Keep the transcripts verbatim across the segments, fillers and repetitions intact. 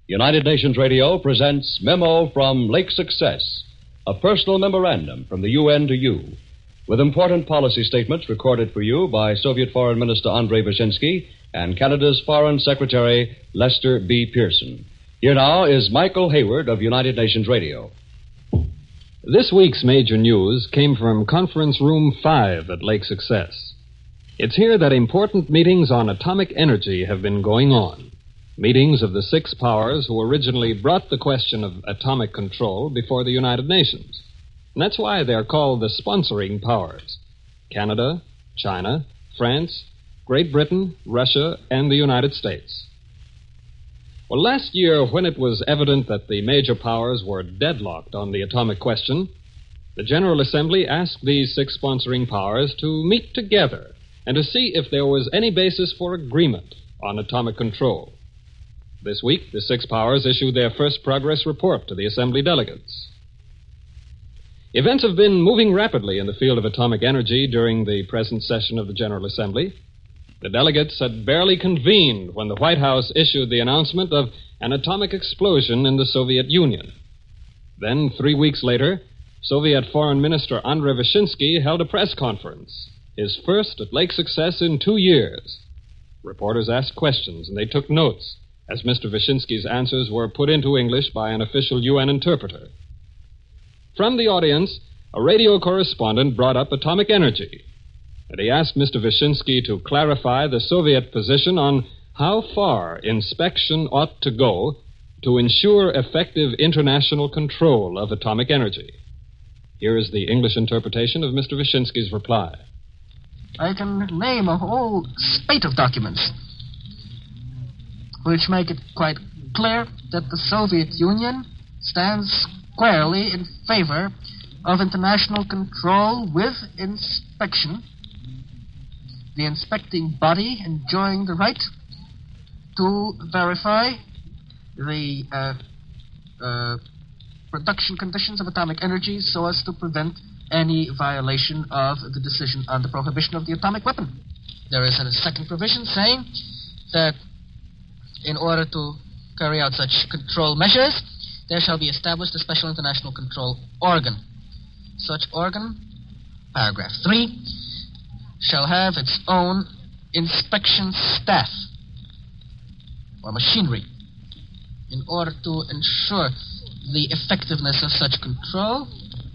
United Nations Radio presents Memo from Lake Success, a personal memorandum from the U N to you, with important policy statements recorded for you by Soviet Foreign Minister Andrei Vyshinsky and Canada's Foreign Secretary Lester B. Pearson. Here now is Michael Hayward of United Nations Radio. This week's major news came from Conference Room five at Lake Success. It's here that important meetings on atomic energy have been going on. Meetings of the six powers who originally brought the question of atomic control before the United Nations. And that's why they're called the sponsoring powers. Canada, China, France, Great Britain, Russia, and the United States. Well, last year, when it was evident that the major powers were deadlocked on the atomic question, the General Assembly asked these six sponsoring powers to meet together and to see if there was any basis for agreement on atomic control. This week, the six powers issued their first progress report to the Assembly delegates. Events have been moving rapidly in the field of atomic energy during the present session of the General Assembly. The delegates had barely convened when the White House issued the announcement of an atomic explosion in the Soviet Union. Then, three weeks later, Soviet Foreign Minister Andrei Vyshinsky held a press conference, his first at Lake Success in two years. Reporters asked questions, and they took notes as Mister Vyshinsky's answers were put into English by an official U N interpreter. From the audience, a radio correspondent brought up atomic energy, and he asked Mister Vyshinsky to clarify the Soviet position on how far inspection ought to go to ensure effective international control of atomic energy. Here is the English interpretation of Mister Vyshinsky's reply. I can name a whole spate of documents which make it quite clear that the Soviet Union stands squarely in favor of international control with inspection, the inspecting body enjoying the right to verify the uh, uh, production conditions of atomic energy so as to prevent any violation of the decision on the prohibition of the atomic weapon. There is a second provision saying that in order to carry out such control measures, there shall be established a special international control organ. Such organ, paragraph three, shall have its own inspection staff or machinery in order to ensure the effectiveness of such control.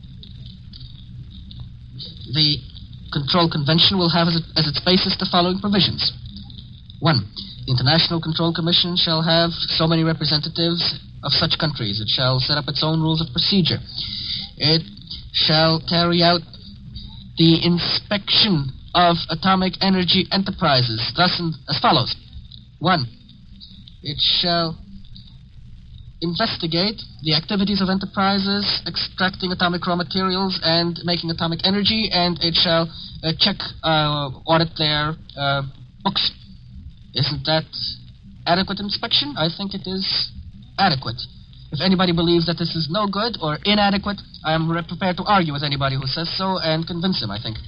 The Control Convention will have as, it, as its basis the following provisions. One, the International Control Commission shall have so many representatives of such countries. It shall set up its own rules of procedure. It shall carry out the inspection of atomic energy enterprises, thus in, as follows. One, it shall investigate the activities of enterprises extracting atomic raw materials and making atomic energy, and it shall uh, check, uh, audit their uh, books. Isn't that adequate inspection? I think it is adequate. If anybody believes that this is no good or inadequate, I am prepared to argue with anybody who says so and convince him, I think.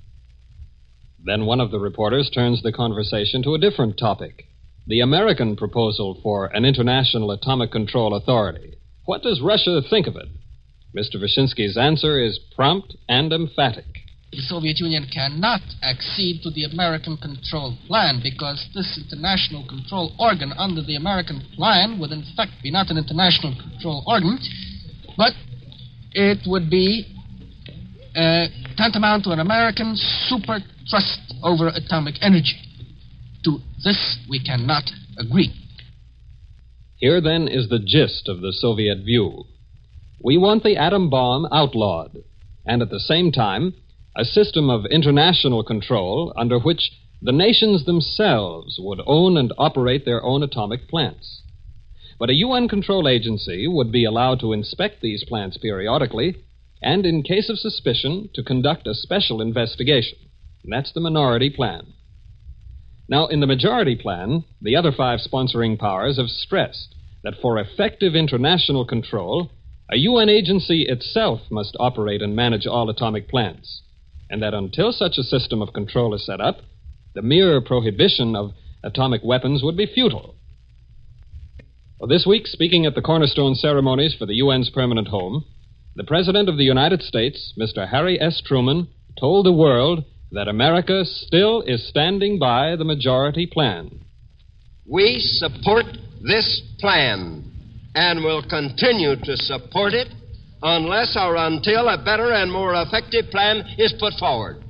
Then one of the reporters turns the conversation to a different topic. The American proposal for an international atomic control authority. What does Russia think of it? Mister Vyshinsky's answer is prompt and emphatic. The Soviet Union cannot accede to the American control plan because this international control organ under the American plan would in fact be not an international control organ, but it would be uh, tantamount to an American super trust over atomic energy. To this we cannot agree. Here, then, is the gist of the Soviet view. We want the atom bomb outlawed, and at the same time, a system of international control under which the nations themselves would own and operate their own atomic plants. But a U N control agency would be allowed to inspect these plants periodically, and in case of suspicion, to conduct a special investigation. And that's the minority plan. Now, in the majority plan, the other five sponsoring powers have stressed that for effective international control, a U N agency itself must operate and manage all atomic plants, and that until such a system of control is set up, the mere prohibition of atomic weapons would be futile. Well, this week, speaking at the cornerstone ceremonies for the U N's permanent home, the President of the United States, Mister Harry S. Truman, told the world that America still is standing by the majority plan. We support this plan and will continue to support it unless or until a better and more effective plan is put forward.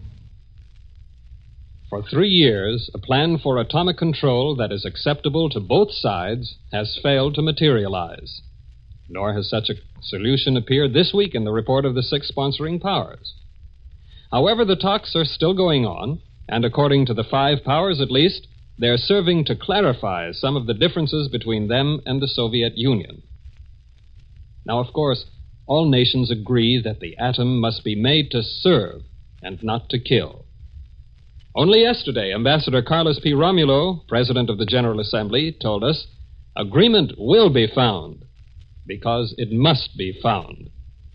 For three years, a plan for atomic control that is acceptable to both sides has failed to materialize. Nor has such a solution appeared this week in the report of the six sponsoring powers. However, the talks are still going on, and according to the five powers at least, they're serving to clarify some of the differences between them and the Soviet Union. Now, of course, all nations agree that the atom must be made to serve and not to kill. Only yesterday, Ambassador Carlos P. Romulo, President of the General Assembly, told us agreement will be found because it must be found.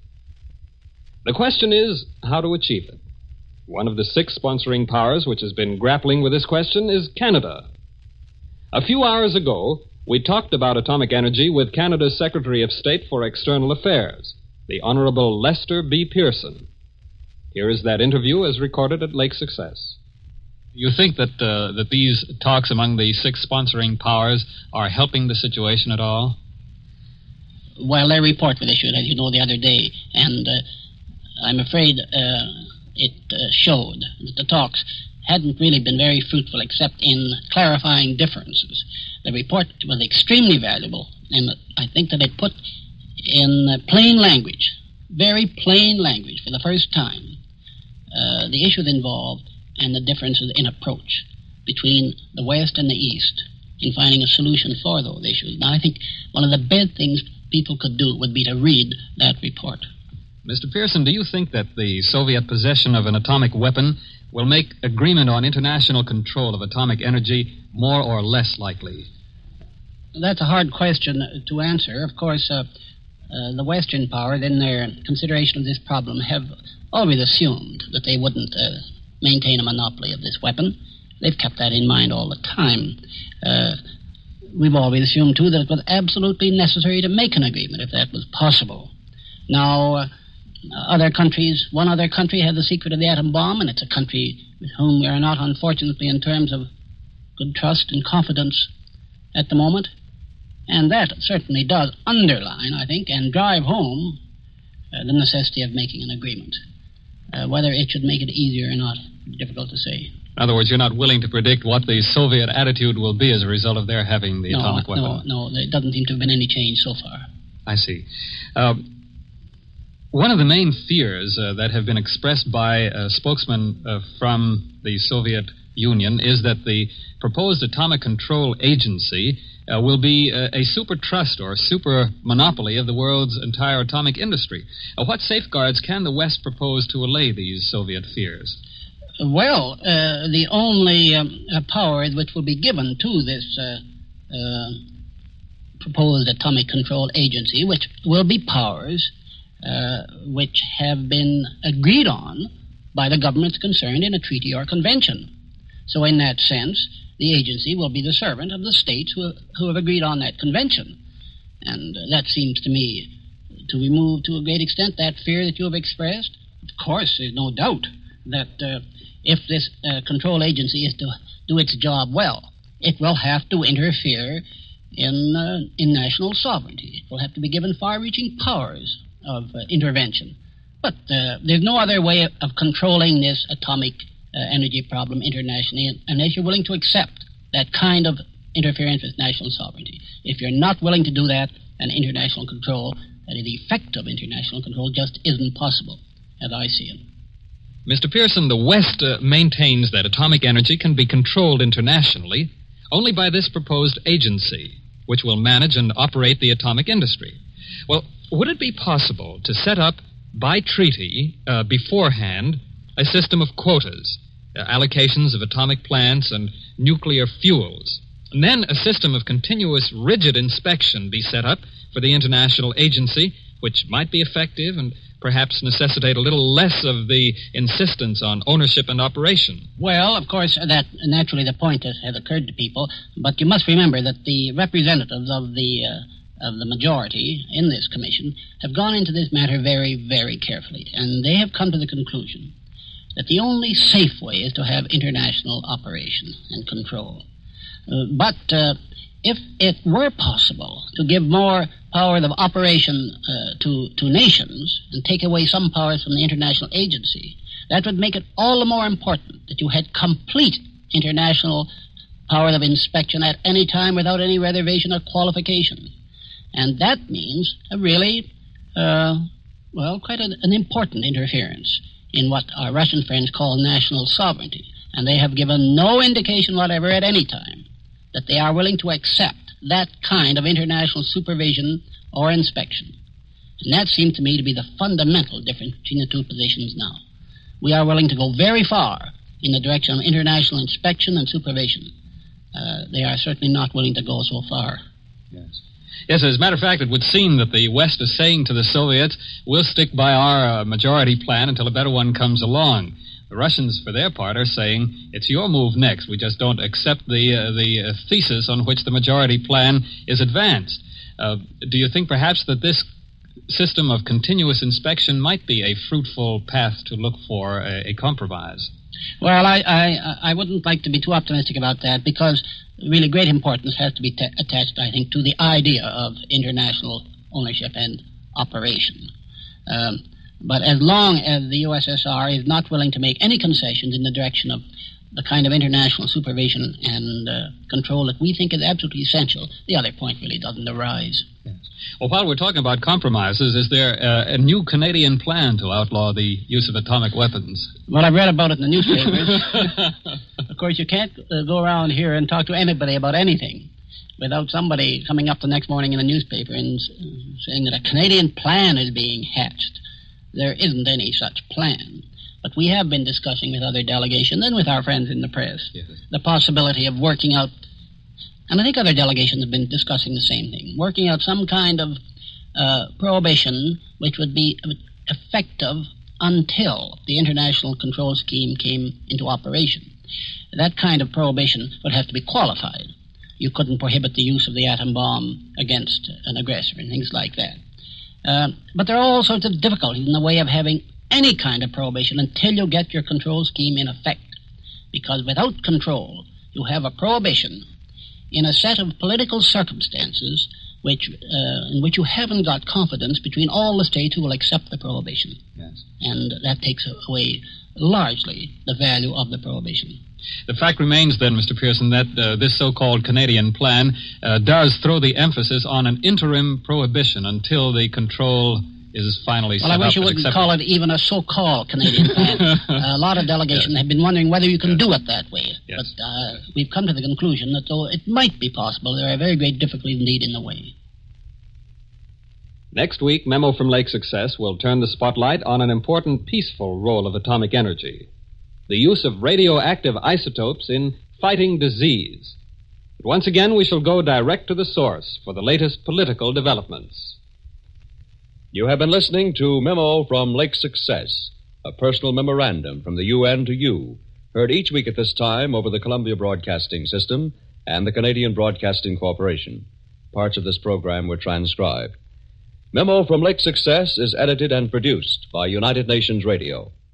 The question is how to achieve it. One of the six sponsoring powers which has been grappling with this question is Canada. A few hours ago, we talked about atomic energy with Canada's Secretary of State for External Affairs, the Honorable Lester B. Pearson. Here is that interview as recorded at Lake Success. You think that uh, that these talks among the six sponsoring powers are helping the situation at all? Well, their report was issued, as you know, the other day, and uh, I'm afraid uh, it uh, showed that the talks hadn't really been very fruitful except in clarifying differences. The report was extremely valuable, and I think that it put in uh, plain language, very plain language for the first time, uh, the issues involved and the differences in approach between the West and the East in finding a solution for those issues. Now, I think one of the best things people could do would be to read that report. Mister Pearson, do you think that the Soviet possession of an atomic weapon will make agreement on international control of atomic energy more or less likely? That's a hard question to answer. Of course, uh, uh, the Western powers, in their consideration of this problem, have always assumed that they wouldn't uh, maintain a monopoly of this weapon. They've kept that in mind all the time. Uh, we've always assumed, too, that it was absolutely necessary to make an agreement if that was possible. Now, uh, other countries, one other country has the secret of the atom bomb, and it's a country with whom we are not, unfortunately, in terms of good trust and confidence at the moment. And that certainly does underline, I think, and drive home uh, the necessity of making an agreement. Uh, whether it should make it easier or not, difficult to say. In other words, you're not willing to predict what the Soviet attitude will be as a result of their having the no, atomic weapon. No, no, there doesn't seem to have been any change so far. I see. Uh, one of the main fears uh, that have been expressed by a spokesman uh, from the Soviet Union is that the proposed Atomic Control Agency uh, will be a, a super trust or super monopoly of the world's entire atomic industry. Uh, what safeguards can the West propose to allay these Soviet fears? Well, uh, the only um, uh, powers which will be given to this uh, uh, proposed Atomic Control Agency, which will be powers uh, which have been agreed on by the governments concerned in a treaty or convention. So in that sense, the agency will be the servant of the states who, who have agreed on that convention. And uh, that seems to me to remove to a great extent that fear that you have expressed. Of course, there's no doubt that uh, if this uh, control agency is to do its job well, it will have to interfere in, uh, in national sovereignty. It will have to be given far-reaching powers of uh, intervention. But uh, there's no other way of, of controlling this atomic uh, energy problem internationally unless you're willing to accept that kind of interference with national sovereignty. If you're not willing to do that, then international control, that is, effective international control, just isn't possible, as I see it. Mister Pearson, the West uh, maintains that atomic energy can be controlled internationally only by this proposed agency, which will manage and operate the atomic industry. Well, would it be possible to set up, by treaty, uh, beforehand, a system of quotas, uh, allocations of atomic plants and nuclear fuels, and then a system of continuous, rigid inspection be set up for the international agency, which might be effective and perhaps necessitate a little less of the insistence on ownership and operation. Well, of course, that naturally the point has, has occurred to people, but you must remember that the representatives of the uh, of the majority in this commission have gone into this matter very, very carefully, and they have come to the conclusion that the only safe way is to have international operation and control. Uh, but uh, if it were possible to give more power of operation uh, to, to nations and take away some powers from the international agency, that would make it all the more important that you had complete international power of inspection at any time without any reservation or qualification. And that means a really, uh, well, quite an, an important interference in what our Russian friends call national sovereignty. And they have given no indication whatever at any time that they are willing to accept that kind of international supervision or inspection. And that seems to me to be the fundamental difference between the two positions now. We are willing to go very far in the direction of international inspection and supervision. Uh, they are certainly not willing to go so far. Yes. Yes, as a matter of fact, it would seem that the West is saying to the Soviets, we'll stick by our uh, majority plan until a better one comes along. The Russians, for their part, are saying, it's your move next. We just don't accept the uh, the uh, thesis on which the majority plan is advanced. Uh, do you think perhaps that this system of continuous inspection might be a fruitful path to look for a, a compromise? Well, I, I I wouldn't like to be too optimistic about that, because really great importance has to be t- attached, I think, to the idea of international ownership and operation. Um, but as long as the U S S R is not willing to make any concessions in the direction of the kind of international supervision and uh, control that we think is absolutely essential, the other point really doesn't arise. Yes. Well, while we're talking about compromises, is there uh, a new Canadian plan to outlaw the use of atomic weapons? Well, I've read about it in the newspapers. Of course, you can't uh, go around here and talk to anybody about anything without somebody coming up the next morning in the newspaper and uh, saying that a Canadian plan is being hatched. There isn't any such plan. But we have been discussing with other delegations and with our friends in the press yes. the possibility of working out, and I think other delegations have been discussing the same thing, working out some kind of uh, prohibition which would be effective until the international control scheme came into operation. That kind of prohibition would have to be qualified. You couldn't prohibit the use of the atom bomb against an aggressor and things like that. Uh, but there are all sorts of difficulties in the way of having any kind of prohibition until you get your control scheme in effect. Because without control, you have a prohibition in a set of political circumstances which, uh, in which you haven't got confidence between all the states who will accept the prohibition. Yes. And that takes away largely the value of the prohibition. The fact remains, then, Mister Pearson, that uh, this so-called Canadian plan uh, does throw the emphasis on an interim prohibition until the control is finally set up. Well, I wish you and wouldn't accepted. call it even a so-called Canadian plan. uh, a lot of delegations yes. have been wondering whether you can yes. do it that way. Yes. But uh, we've come to the conclusion that though it might be possible, there are very great difficulties indeed in the way. Next week, Memo from Lake Success will turn the spotlight on an important peaceful role of atomic energy, the use of radioactive isotopes in fighting disease. But once again, we shall go direct to the source for the latest political developments. You have been listening to Memo from Lake Success, a personal memorandum from the U N to you, heard each week at this time over the Columbia Broadcasting System and the Canadian Broadcasting Corporation. Parts of this program were transcribed. Memo from Lake Success is edited and produced by United Nations Radio.